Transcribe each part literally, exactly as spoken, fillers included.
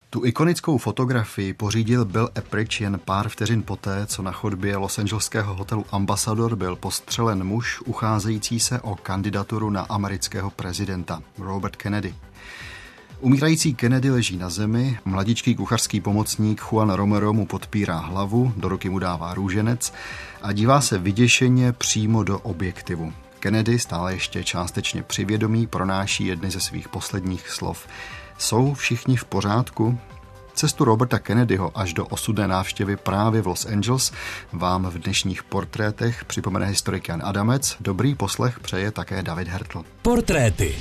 Tu ikonickou fotografii pořídil Bill Epprich jen pár vteřin poté, co na chodbě losangelského hotelu Ambassador byl postřelen muž ucházející se o kandidaturu na amerického prezidenta, Robert Kennedy. Umírající Kennedy leží na zemi, mladičký kuchařský pomocník Juan Romero mu podpírá hlavu, do ruky mu dává růženec a dívá se vyděšeně přímo do objektivu. Kennedy, stále ještě částečně při vědomí, pronáší jedny ze svých posledních slov. Jsou všichni v pořádku? Cestu Roberta Kennedyho až do osudné návštěvy právě v Los Angeles vám v dnešních portrétech připomene historik Jan Adamec. Dobrý poslech přeje také David Hertl. Portréty.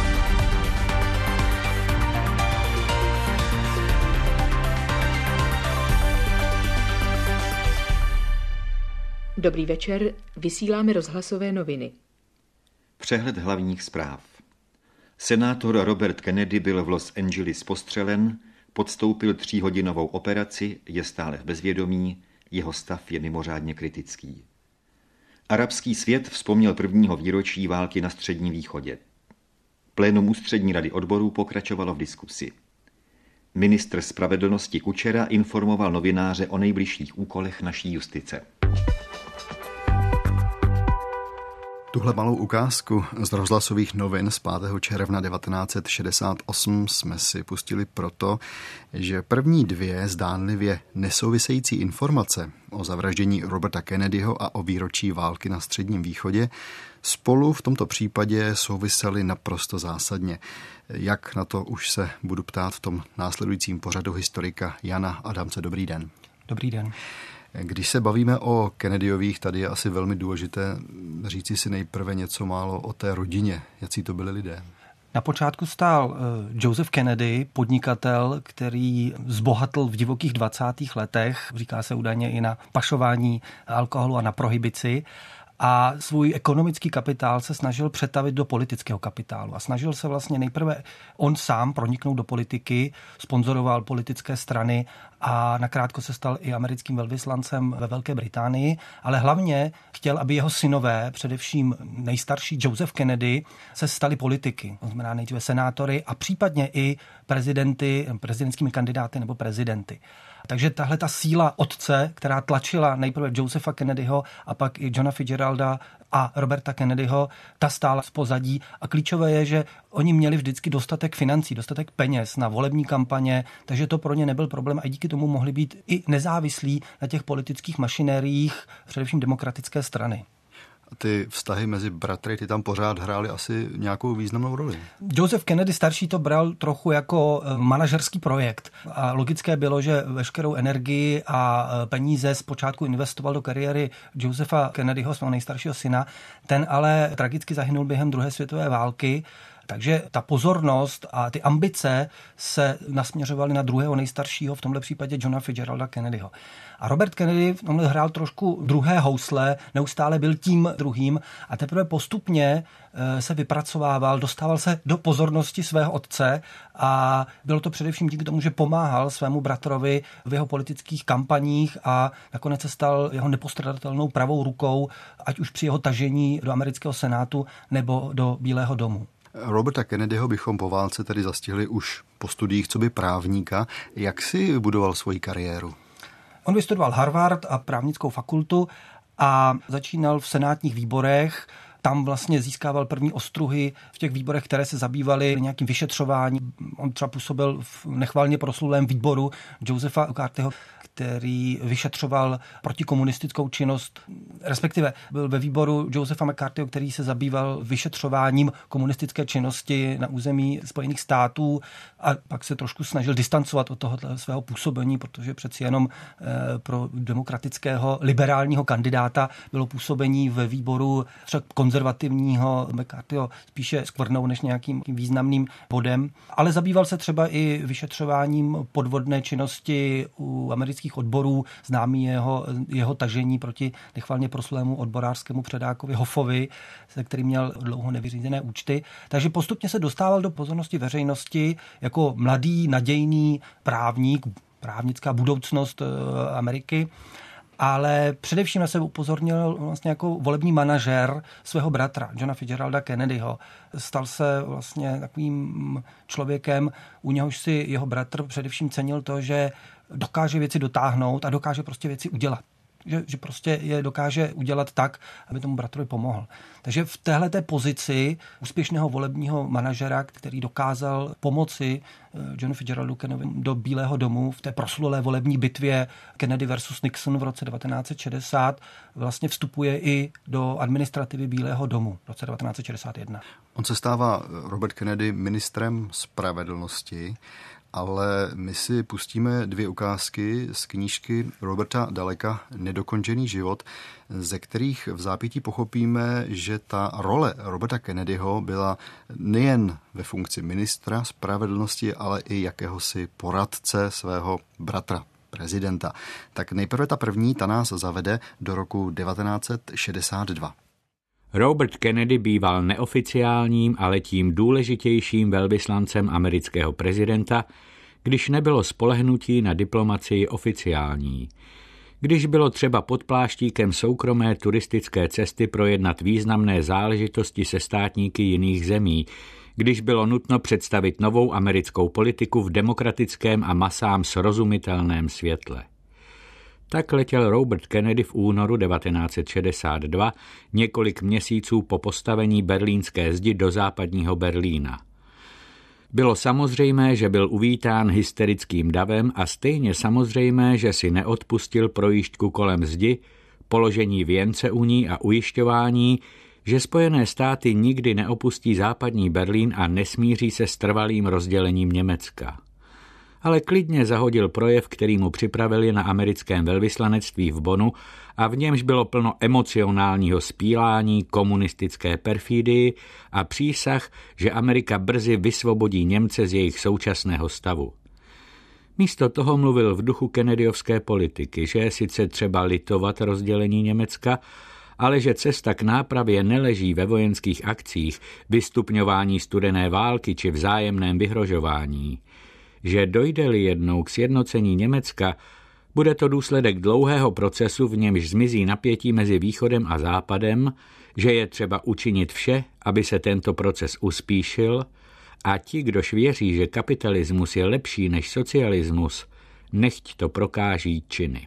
Dobrý večer, vysíláme rozhlasové noviny. Přehled hlavních zpráv. Senátor Robert Kennedy byl v Los Angeles postřelen, podstoupil tříhodinovou operaci, je stále v bezvědomí, jeho stav je mimořádně kritický. Arabský svět vzpomněl prvního výročí války na Středním východě. Plénum Ústřední rady odborů pokračovalo v diskusi. Ministr spravedlnosti Kučera informoval novináře o nejbližších úkolech naší justice. Tuhle malou ukázku z rozhlasových novin z pátého června devatenáct set šedesát osm jsme si pustili proto, že první dvě zdánlivě nesouvisející informace o zavraždění Roberta Kennedyho a o výročí války na Středním východě spolu v tomto případě souvisely naprosto zásadně. Jak na to už se budu ptát v tom následujícím pořadu historika Jana Adamce. Dobrý den. Dobrý den. Když se bavíme o Kennedyových, tady je asi velmi důležité říci si nejprve něco málo o té rodině. Jací to byli lidé? Na počátku stál Joseph Kennedy, podnikatel, který zbohatl v divokých dvacátých letech, říká se údajně i na pašování alkoholu a na prohibici. A svůj ekonomický kapitál se snažil přetavit do politického kapitálu. A snažil se vlastně nejprve on sám proniknout do politiky, sponzoroval politické strany a nakrátko se stal i americkým velvyslancem ve Velké Británii, ale hlavně chtěl, aby jeho synové, především nejstarší Joseph Kennedy, se stali politiky. To znamená nejdříve senátory a případně i prezidenty, prezidentskými kandidáty nebo prezidenty. Takže tahle ta síla otce, která tlačila nejprve Josepha Kennedyho a pak i Johna Fitzgeralda a Roberta Kennedyho, ta stála v pozadí a klíčové je, že oni měli vždycky dostatek financí, dostatek peněz na volební kampaně, takže to pro ně nebyl problém a díky tomu mohli být i nezávislí na těch politických mašinériích, především demokratické strany. Ty vztahy mezi bratry, ty tam pořád hrály asi nějakou významnou roli. Joseph Kennedy starší to bral trochu jako manažerský projekt. A logické bylo, že veškerou energii a peníze zpočátku investoval do kariéry Josepha Kennedyho, svého nejstaršího syna. Ten ale tragicky zahynul během druhé světové války. Takže ta pozornost a ty ambice se nasměřovaly na druhého nejstaršího, v tomhle případě Johna Fitzgeralda Kennedyho. A Robert Kennedy v tomhle hrál trošku druhé housle, neustále byl tím druhým a teprve postupně se vypracovával, dostával se do pozornosti svého otce a bylo to především díky tomu, že pomáhal svému bratrovi v jeho politických kampaních a nakonec se stal jeho nepostradatelnou pravou rukou, ať už při jeho tažení do amerického senátu nebo do Bílého domu. Roberta Kennedyho bychom po válce tedy zastihli už po studiích coby právníka. Jak si budoval svoji kariéru? On vystudoval Harvard a právnickou fakultu a začínal v senátních výborech. Tam vlastně získával první ostruhy v těch výborech, které se zabývaly nějakým vyšetřováním. On třeba působil v nechvalně proslulém výboru Josepha McCarthyho, který vyšetřoval protikomunistickou činnost, respektive byl ve výboru Josepha McCarthyho, který se zabýval vyšetřováním komunistické činnosti na území Spojených států a pak se trošku snažil distancovat od toho svého působení, protože přeci jenom pro demokratického liberálního kandidáta bylo působení ve výboru třeba konzervativního McCarthyho spíše skvrnou než nějakým významným bodem, ale zabýval se třeba i vyšetřováním podvodné činnosti u amerických odborů, známý jeho, jeho tažení proti nechvalně proslulému odborářskému předákovi Hoffovi, se kterým měl dlouho nevyřízené účty. Takže postupně se dostával do pozornosti veřejnosti jako mladý, nadějný právník, právnická budoucnost Ameriky. ale především na sebe upozornil vlastně jako volební manažer svého bratra, Johna Fitzgeralda Kennedyho. Stal se vlastně takovým člověkem, u něhož si jeho bratr především cenil to, že dokáže věci dotáhnout a dokáže prostě věci udělat. Že, že prostě je dokáže udělat tak, aby tomu bratrovi pomohl. Takže v téhleté pozici úspěšného volebního manažera, který dokázal pomoci Johnu Fitzgeraldu Kennedymu do Bílého domu v té proslulé volební bitvě Kennedy versus Nixon v roce devatenáct set šedesát, vlastně vstupuje i do administrativy Bílého domu v roce devatenáct set šedesát jedna. On se stává, Robert Kennedy, ministrem spravedlnosti, ale my si pustíme dvě ukázky z knížky Roberta Daleka Nedokončený život, ze kterých v zápětí pochopíme, že ta role Roberta Kennedyho byla nejen ve funkci ministra spravedlnosti, ale i jakéhosi poradce svého bratra, prezidenta. Tak nejprve ta první, ta nás zavede do roku devatenáct set šedesát dva. Robert Kennedy býval neoficiálním, ale tím důležitějším velvyslancem amerického prezidenta, když nebylo spolehnutí na diplomacii oficiální. Když bylo třeba pod pláštíkem soukromé turistické cesty projednat významné záležitosti se státníky jiných zemí, když bylo nutno představit novou americkou politiku v demokratickém a masám srozumitelném světle. Tak letěl Robert Kennedy v únoru devatenáct set šedesát dva, několik měsíců po postavení berlínské zdi do západního Berlína. Bylo samozřejmé, že byl uvítán hysterickým davem a stejně samozřejmé, že si neodpustil projížďku kolem zdi, položení věnce u ní a ujišťování, že Spojené státy nikdy neopustí západní Berlín a nesmíří se s trvalým rozdělením Německa. Ale klidně zahodil projev, který mu připravili na americkém velvyslanectví v Bonnu a v němž bylo plno emocionálního spílání, komunistické perfídii a přísah, že Amerika brzy vysvobodí Němce z jejich současného stavu. Místo toho mluvil v duchu kennedyovské politiky, že je sice třeba litovat rozdělení Německa, ale že cesta k nápravě neleží ve vojenských akcích, vystupňování studené války či vzájemném vyhrožování. Že dojde-li jednou k sjednocení Německa, bude to důsledek dlouhého procesu, v němž zmizí napětí mezi východem a západem, že je třeba učinit vše, aby se tento proces uspíšil, a ti, kdož věří, že kapitalismus je lepší než socialismus, nechť to prokáží činy.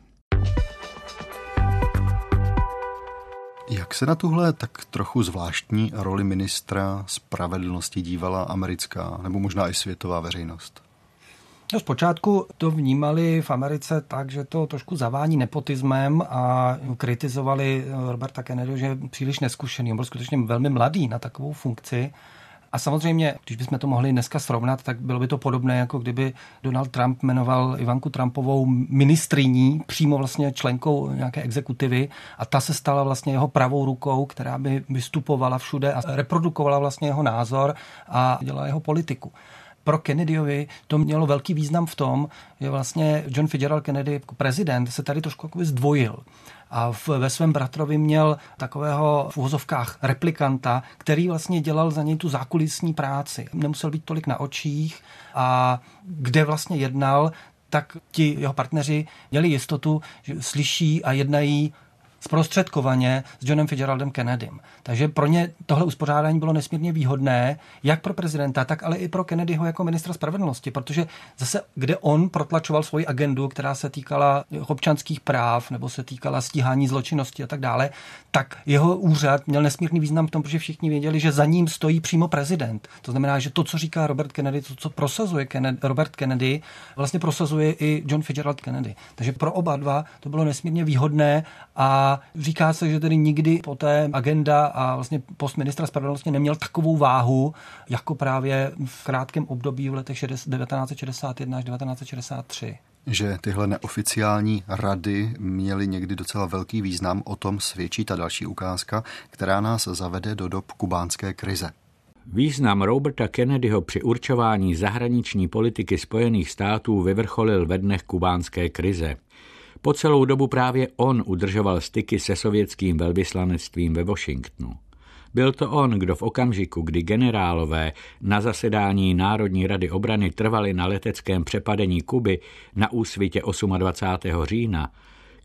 Jak se na tuhle tak trochu zvláštní roli ministra spravedlnosti dívala americká nebo možná i světová veřejnost? No, zpočátku to vnímali v Americe tak, že to trošku zavání nepotismem a kritizovali Roberta Kennedyho, že je příliš neskušený. On byl skutečně velmi mladý na takovou funkci. A samozřejmě, když bychom to mohli dneska srovnat, tak bylo by to podobné, jako kdyby Donald Trump jmenoval Ivanku Trumpovou ministryní, přímo vlastně členkou nějaké exekutivy, a ta se stala vlastně jeho pravou rukou, která by vystupovala všude a reprodukovala vlastně jeho názor a dělala jeho politiku. Pro Kennedyovi to mělo velký význam v tom, že vlastně John Fitzgerald Kennedy jako prezident se tady trošku zdvojil. A v, ve svém bratrovi měl takového v uvozovkách replikanta, který vlastně dělal za něj tu zákulisní práci. Nemusel být tolik na očích a kde vlastně jednal, tak ti jeho partneři měli jistotu, že slyší a jednají zprostředkovaně s Johnem Fitzgeraldem Kennedym. Takže pro ně tohle uspořádání bylo nesmírně výhodné, jak pro prezidenta, tak ale i pro Kennedyho jako ministra spravedlnosti, protože zase, kde on protlačoval svoji agendu, která se týkala občanských práv nebo se týkala stíhání zločinnosti a tak dále, tak jeho úřad měl nesmírný význam v tom, protože všichni věděli, že za ním stojí přímo prezident. To znamená, že to, co říká Robert Kennedy, to, co prosazuje Kennedy, Robert Kennedy, vlastně prosazuje i John Fitzgerald Kennedy. Takže pro oba dva to bylo nesmírně výhodné a říká se, že tedy nikdy poté agenda a vlastně post ministra spravedlnosti neměl takovou váhu, jako právě v krátkém období v letech devatenáct set šedesát jedna až devatenáct set šedesát tři. Že tyhle neoficiální rady měly někdy docela velký význam, o tom svědčí ta další ukázka, která nás zavede do dob kubánské krize. Význam Roberta Kennedyho při určování zahraniční politiky Spojených států vyvrcholil ve dnech kubánské krize. Po celou dobu právě on udržoval styky se sovětským velvyslanectvím ve Washingtonu. Byl to on, kdo v okamžiku, kdy generálové na zasedání Národní rady obrany trvali na leteckém přepadení Kuby na úsvitě dvacátého osmého října,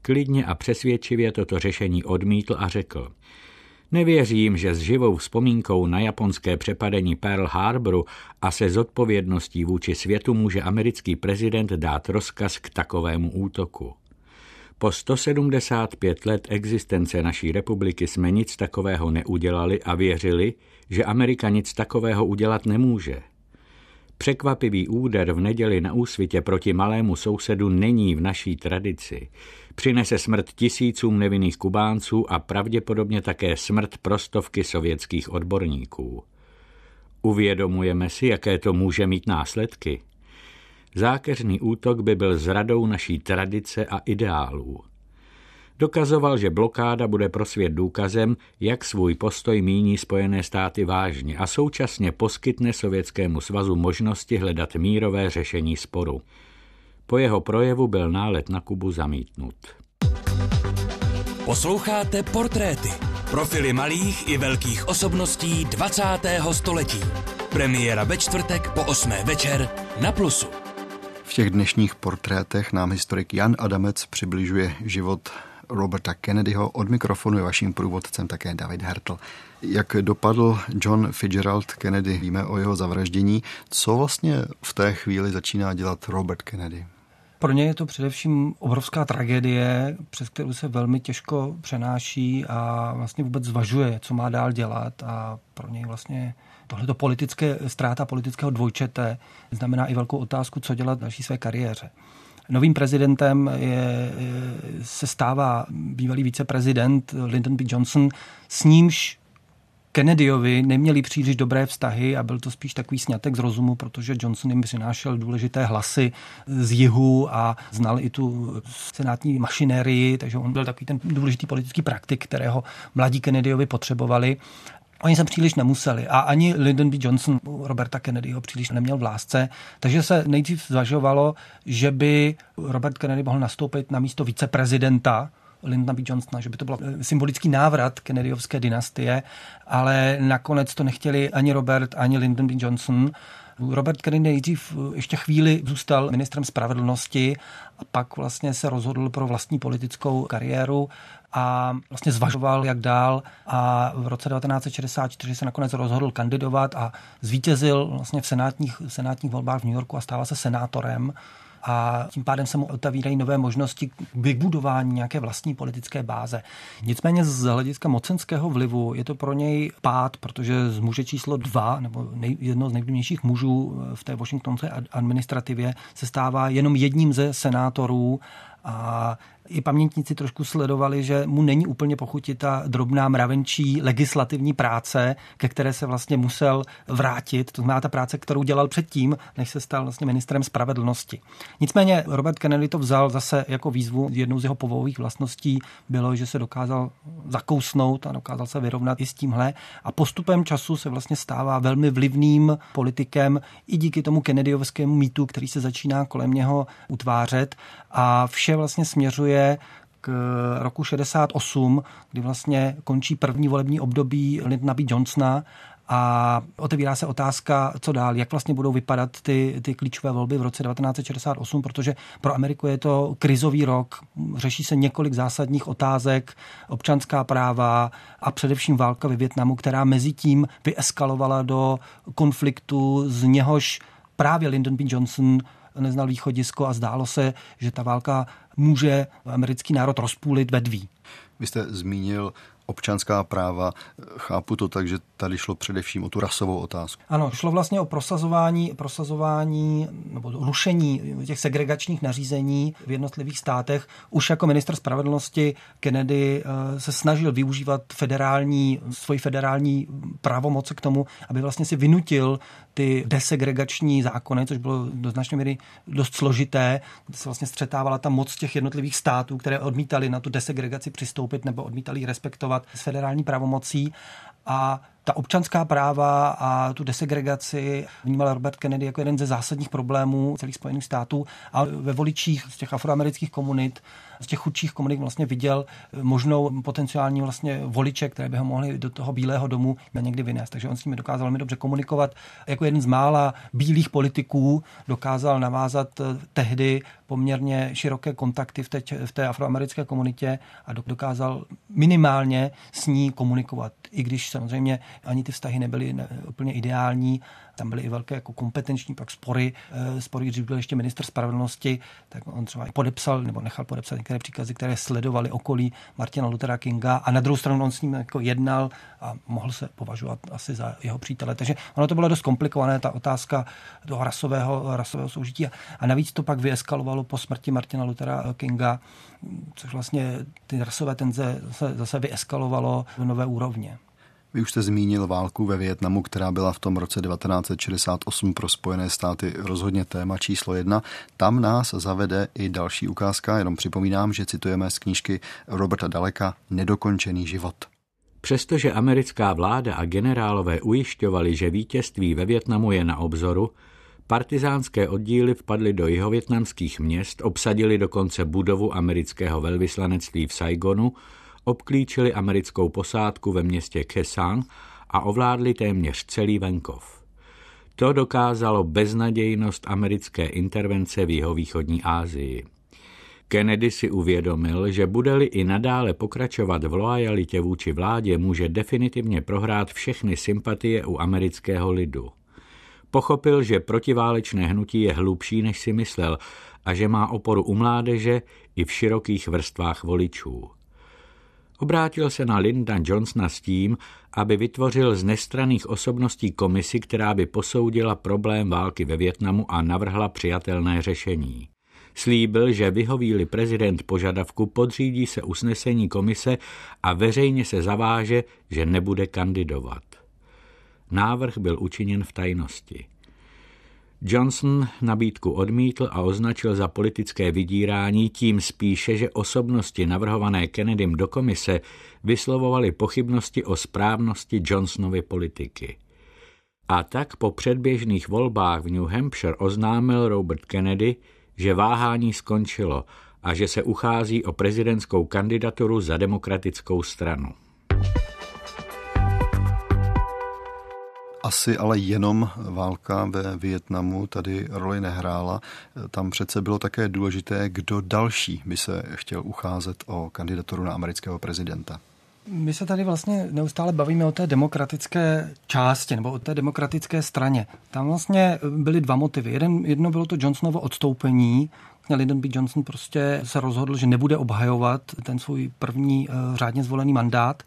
klidně a přesvědčivě toto řešení odmítl a řekl: Nevěřím, že s živou vzpomínkou na japonské přepadení Pearl Harboru a se zodpovědností vůči světu může americký prezident dát rozkaz k takovému útoku. Po sto sedmdesát pět let existence naší republiky jsme nic takového neudělali a věřili, že Amerika nic takového udělat nemůže. Překvapivý úder v neděli na Úsvitě proti malému sousedu není v naší tradici. Přinese smrt tisícům nevinných Kubánců a pravděpodobně také smrt pro stovky sovětských odborníků. Uvědomujeme si, jaké to může mít následky. Zákeřný útok by byl zradou naší tradice a ideálů. Dokazoval, že blokáda bude pro svět důkazem, jak svůj postoj míní Spojené státy vážně a současně poskytne Sovětskému svazu možnosti hledat mírové řešení sporu. Po jeho projevu byl nálet na Kubu zamítnut. Posloucháte Portréty. Profily malých i velkých osobností dvacátého století. Premiéra ve čtvrtek po osmé večer na Plusu. V těch dnešních portrétech nám historik Jan Adamec přibližuje život Roberta Kennedyho. Od mikrofonu je vaším průvodcem také David Hertl. Jak dopadl John Fitzgerald Kennedy, víme o jeho zavraždění. Co vlastně v té chvíli začíná dělat Robert Kennedy? Pro ně je to především obrovská tragédie, přes kterou se velmi těžko přenáší a vlastně vůbec zvažuje, co má dál dělat, a pro něj vlastně tohleto politické ztráta politického dvojčete znamená i velkou otázku, co dělat v další své kariéře. Novým prezidentem je, se stává bývalý viceprezident Lyndon B. Johnson, s nímž Kennedyovi neměli příliš dobré vztahy a byl to spíš takový sňatek z rozumu, protože Johnson jim přinášel důležité hlasy z jihu a znal i tu senátní mašinérii, takže on byl takový ten důležitý politický praktik, kterého mladí Kennedyovi potřebovali. Oni se příliš nemuseli a ani Lyndon B. Johnson Roberta Kennedyho příliš neměl v lásce, takže se nejdřív zvažovalo, že by Robert Kennedy mohl nastoupit na místo viceprezidenta Lyndona B. Johnsona, že by to byl symbolický návrat Kennedyovské dynastie, ale nakonec to nechtěli ani Robert, ani Lyndon B. Johnson. Robert Kennedy nejdřív ještě chvíli zůstal ministrem spravedlnosti a pak vlastně se rozhodl pro vlastní politickou kariéru a vlastně zvažoval, jak dál, a v roce devatenáct set šedesát čtyři se nakonec rozhodl kandidovat a zvítězil vlastně v senátních, v senátních volbách v New Yorku a stával se senátorem. A tím pádem se mu otevírají nové možnosti k vybudování nějaké vlastní politické báze. Nicméně z hlediska mocenského vlivu je to pro něj pád, protože z muže číslo dva, nebo nej, jedno z nejvlivnějších mužů v té washingtonské administrativě, se stává jenom jedním ze senátorů. A i pamětníci trošku sledovali, že mu není úplně pochutí ta drobná mravenčí legislativní práce, ke které se vlastně musel vrátit. To znamená ta práce, kterou dělal předtím, než se stal vlastně ministrem spravedlnosti. Nicméně Robert Kennedy to vzal zase jako výzvu. Jednou z jeho povahové vlastností bylo, že se dokázal zakousnout a dokázal se vyrovnat i s tímhle. A postupem času se vlastně stává velmi vlivným politikem i díky tomu kennedyovskému mýtu, který se začíná kolem něho utvářet. A vše vlastně směřuje k roku šedesát osm, kdy vlastně končí první volební období Lyndona B. Johnsona a otevírá se otázka, co dál, jak vlastně budou vypadat ty, ty klíčové volby v roce devatenáct set šedesát osm, protože pro Ameriku je to krizový rok, řeší se několik zásadních otázek, občanská práva a především válka ve Vietnamu, která mezi tím vyeskalovala do konfliktu, z něhož právě Lyndon B. Johnson neznal východisko a zdálo se, že ta válka může americký národ rozpůlit ve dví. Vy jste zmínil občanská práva. Chápu to tak, že tady šlo především o tu rasovou otázku. Ano, šlo vlastně o prosazování, prosazování nebo rušení těch segregačních nařízení v jednotlivých státech. Už jako ministr spravedlnosti Kennedy se snažil využívat federální, svoji federální pravomoc k tomu, aby vlastně si vynutil ty desegregační zákony, což bylo do značné míry dost složité, kde se vlastně střetávala ta moc těch jednotlivých států, které odmítali na tu desegregaci přistoupit nebo odmítali respektovat s federální pravomocí. A ta občanská práva a tu desegregaci vnímal Robert Kennedy jako jeden ze zásadních problémů celých Spojených států a ve voličích z těch afroamerických komunit, z těch chudších komunit vlastně viděl možnou potenciální vlastně voliče, které by ho mohli do toho Bílého domu někdy vynést. Takže on s nimi dokázal velmi dobře komunikovat. Jako jeden z mála bílých politiků dokázal navázat tehdy poměrně široké kontakty v té, v té afroamerické komunitě a dokázal minimálně s ní komunikovat. I když samozřejmě ani ty vztahy nebyly úplně ideální, tam byly i velké jako kompetenční pak spory, spory, když byl ještě ministr spravedlnosti, tak on třeba podepsal nebo nechal podepsat některé příkazy, které sledovaly okolí Martina Luthera Kinga a na druhou stranu on s ním jako jednal a mohl se považovat asi za jeho přítele. Takže ono to bylo dost komplikované, ta otázka toho rasového, rasového soužití a navíc to pak vyeskalovalo po smrti Martina Luthera Kinga, což vlastně ty rasové tenze zase, zase vyeskalovalo do nové úrovně. Vy už jste zmínil válku ve Vietnamu, která byla v tom roce devatenáct set šedesát osm pro Spojené státy rozhodně téma číslo jedna. Tam nás zavede i další ukázka, jenom připomínám, že citujeme z knížky Roberta Daleka Nedokončený život. Přestože americká vláda a generálové ujišťovali, že vítězství ve Vietnamu je na obzoru, partizánské oddíly vpadly do jihovietnamských měst, obsadili dokonce budovu amerického velvyslanectví v Saigonu, obklíčili americkou posádku ve městě Khe Sanh a ovládli téměř celý venkov. To dokázalo beznadějnost americké intervence v jihovýchodní Asii. Kennedy si uvědomil, že bude-li i nadále pokračovat v loajalitě vůči vládě, může definitivně prohrát všechny sympatie u amerického lidu. Pochopil, že protiválečné hnutí je hlubší, než si myslel, a že má oporu u mládeže i v širokých vrstvách voličů. Obrátil se na Lyndona Johnsona s tím, aby vytvořil z nestranných osobností komisi, která by posoudila problém války ve Vietnamu a navrhla přijatelné řešení. Slíbil, že vyhoví-li prezident požadavku, podřídí se usnesení komise a veřejně se zaváže, že nebude kandidovat. Návrh byl učiněn v tajnosti. Johnson nabídku odmítl a označil za politické vydírání, tím spíše, že osobnosti navrhované Kennedym do komise vyslovovaly pochybnosti o správnosti Johnsonovy politiky. A tak po předběžných volbách v New Hampshire oznámil Robert Kennedy, že váhání skončilo a že se uchází o prezidentskou kandidaturu za demokratickou stranu. Asi ale jenom válka ve Vietnamu tady roli nehrála. Tam přece bylo také důležité, kdo další by se chtěl ucházet o kandidaturu na amerického prezidenta. My se tady vlastně neustále bavíme o té demokratické části nebo o té demokratické straně. Tam vlastně byly dva motivy. Jeden, jedno bylo to Johnsonovo odstoupení. Lyndon B. Johnson prostě se rozhodl, že nebude obhajovat ten svůj první uh, řádně zvolený mandát.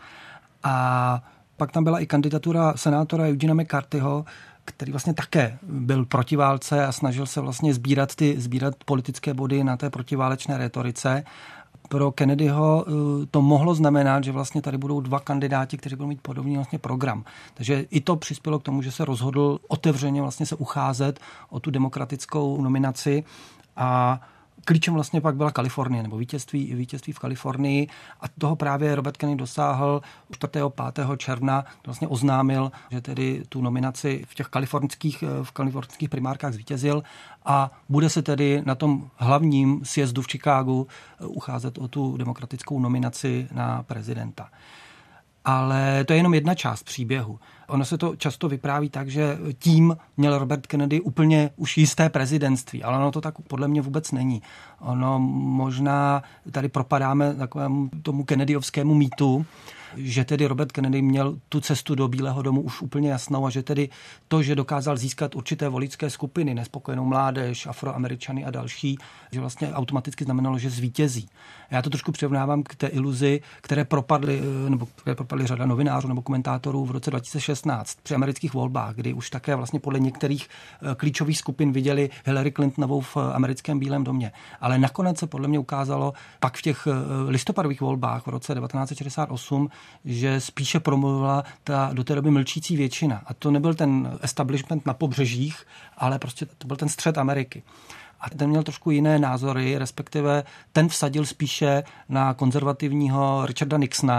A pak tam byla i kandidatura senátora Eugena McCarthyho, který vlastně také byl proti válce a snažil se vlastně sbírat ty sbírat politické body na té protiválečné rétorice. Pro Kennedyho to mohlo znamenat, že vlastně tady budou dva kandidáti, kteří budou mít podobný vlastně program. Takže i to přispělo k tomu, že se rozhodl otevřeně vlastně se ucházet o tu demokratickou nominaci a klíčem vlastně pak byla Kalifornie, nebo vítězství, vítězství v Kalifornii a toho právě Robert Kennedy dosáhl čtvrtého pátého června, vlastně oznámil, že tedy tu nominaci v těch kalifornských, v kalifornských primárkách zvítězil a bude se tedy na tom hlavním sjezdu v Chicagu ucházet o tu demokratickou nominaci na prezidenta. Ale to je jenom jedna část příběhu. Ono se to často vypráví tak, že tím měl Robert Kennedy úplně už jisté prezidentství, ale ono to tak podle mě vůbec není. Ono možná tady propadáme takovému tomu kennedyovskému mýtu, že tedy Robert Kennedy měl tu cestu do Bílého domu už úplně jasnou a že tedy to, že dokázal získat určité voličské skupiny, nespokojenou mládež, Afroameričany a další, že vlastně automaticky znamenalo, že zvítězí. Já to trošku přirovnávám k té iluzi, které propadly, nebo které propadly řada novinářů nebo komentátorů v roce dva tisíce šestnáct při amerických volbách, kdy už také vlastně podle některých klíčových skupin viděli Hillary Clintonovou v americkém Bílém domě. Ale nakonec se podle mě ukázalo pak v těch listopadových volbách v roce devatenáct set šedesát osm, že spíše promluvila ta do té doby mlčící většina. A to nebyl ten establishment na pobřežích, ale prostě to byl ten střed Ameriky. A ten měl trošku jiné názory, respektive ten vsadil spíše na konzervativního Richarda Nixona,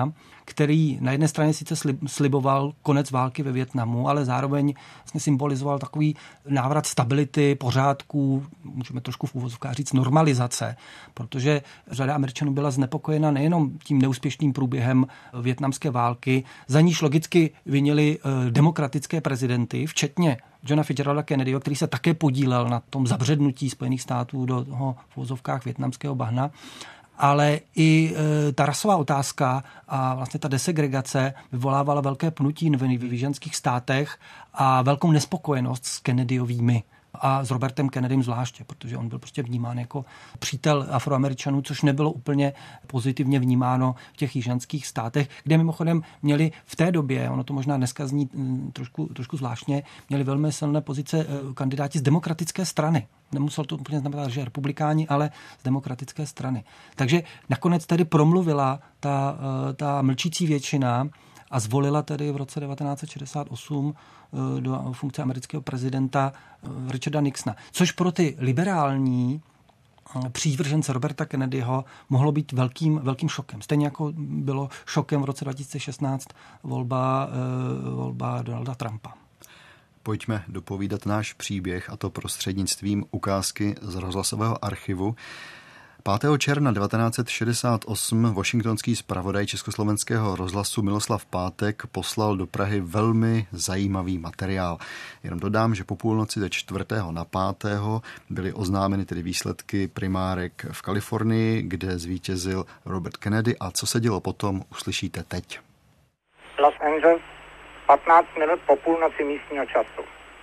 který na jedné straně sice sliboval konec války ve Vietnamu, ale zároveň vlastně symbolizoval takový návrat stability, pořádků, můžeme trošku v uvozovkách říct normalizace, protože řada Američanů byla znepokojena nejenom tím neúspěšným průběhem vietnamské války, za níž logicky vinili demokratické prezidenty, včetně Johna Fitzgeralda Kennedyho, který se také podílel na tom zabřednutí Spojených států do toho v uvozovkách vietnamského bahna, ale i e, ta rasová otázka a vlastně ta desegregace vyvolávala velké pnutí v jižanských státech a velkou nespokojenost s Kennedyovými a s Robertem Kennedym zvláště, protože on byl prostě vnímán jako přítel Afroameričanů, což nebylo úplně pozitivně vnímáno v těch jižanských státech, kde mimochodem měli v té době, ono to možná dneska zní trošku, trošku zvláštně, měli velmi silné pozice kandidáti z demokratické strany. Nemusel to úplně znamenat, že republikáni, ale z demokratické strany. Takže nakonec tedy promluvila ta, ta mlčící většina a zvolila tedy v roce devatenáct set šedesát osm do funkce amerického prezidenta Richarda Nixona. Což pro ty liberální přívržence Roberta Kennedyho mohlo být velkým, velkým šokem. Stejně jako bylo šokem v roce dva tisíce šestnáct volba, volba Donalda Trumpa. Pojďme dopovídat náš příběh, a to prostřednictvím ukázky z rozhlasového archivu. pátého června devatenáct set šedesát osm washingtonský zpravodaj Československého rozhlasu Miloslav Pátek poslal do Prahy velmi zajímavý materiál. Jenom dodám, že po půlnoci ze čtvrtého na pátého byly oznámeny tedy výsledky primárek v Kalifornii, kde zvítězil Robert Kennedy, a co se dělo potom, uslyšíte teď. Los Angeles, patnáct minut po půlnoci místního času.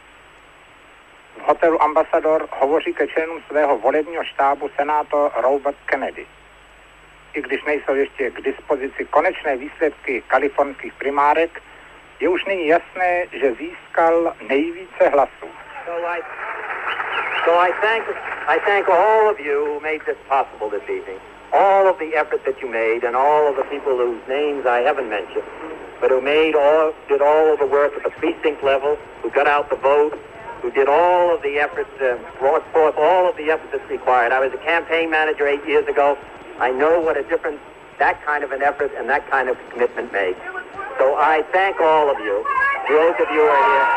V hotelu Ambassador hovoří ke členům svého volebního štábu senátor Robert Kennedy. I když nejsou ještě k dispozici konečné výsledky kalifornských primárek, je už nyní jasné, že získal nejvíce hlasů. So I, so I thank, I thank all of you who made this possible this evening. All of the effort that you made and all of the people whose names I haven't mentioned, but who made all, did all of the work at the precinct level, who got out the vote, who did all of the efforts, uh, brought forth all of the effort that's required. I was a campaign manager eight years ago. I know what a difference that kind of an effort and that kind of commitment makes. So I thank all of you. Those of you are here.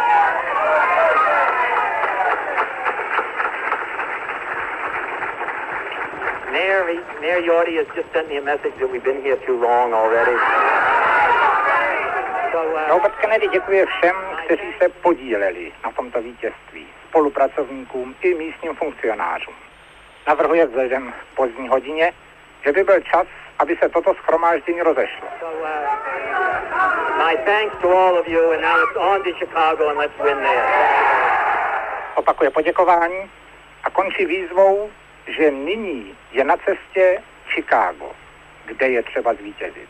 Mayor, Mayor Yorty has just sent me a message that we've been here too long already. Robert Kennedy děkuje všem, kteří se podíleli na tomto vítězství, spolupracovníkům i místním funkcionářům. Navrhuje vzhledem k pozdní hodině, že by byl čas, aby se toto shromáždění rozešlo. Opakuje poděkování a končí výzvou, že nyní je na cestě Chicago, kde je třeba zvítězit.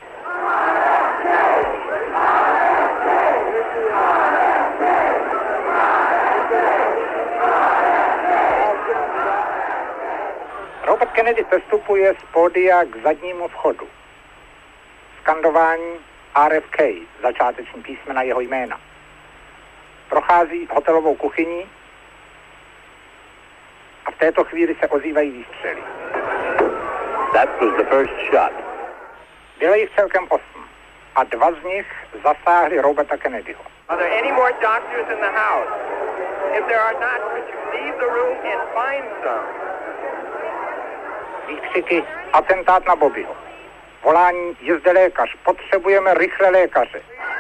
Robert Kennedy sestupuje z pódia k zadnímu vchodu. Skandování R F K, začáteční písmena jeho jména. Prochází hotelovou kuchyní a v této chvíli se ozývají výstřely. That was the first shot. Bylo jich celkem osm a dva z nich zasáhli Roberta Kennedyho. Are there any more doctors in the house? If there are not, could you leave the room and find some? Výkřiky, atentát na Bobbyho. Volání, je zde lékař, potřebujeme rychle lékaře.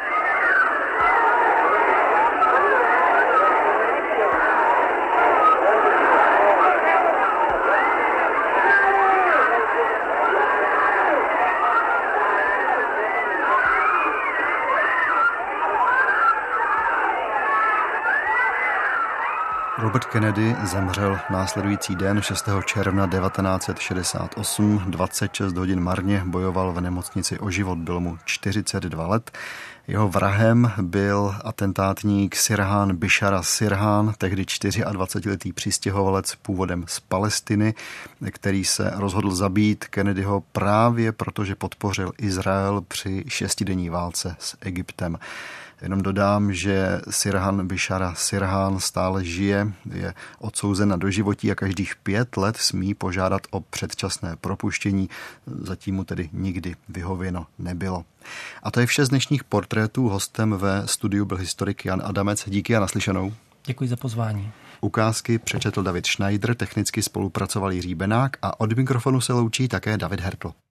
Robert Kennedy zemřel následující den šestého června devatenáct set šedesát osm. dvacet šest hodin marně bojoval v nemocnici o život, bylo mu čtyřicet dva let. Jeho vrahem byl atentátník Sirhan Bishara Sirhan, tehdy dvacetičtyřletý přistěhovalec původem z Palestiny, který se rozhodl zabít Kennedyho právě proto, že podpořil Izrael při šestidenní válce s Egyptem. Jenom dodám, že Sirhan Bishara Sirhan stále žije, je odsouzen na doživotí a každých pět let smí požádat o předčasné propuštění. Zatím mu tedy nikdy vyhověno nebylo. A to je vše z dnešních portrétů. Hostem ve studiu byl historik Jan Adamec. Díky a naslyšenou. Děkuji za pozvání. Ukázky přečetl David Schneider, technicky spolupracoval Jiří Benák a od mikrofonu se loučí také David Hertl.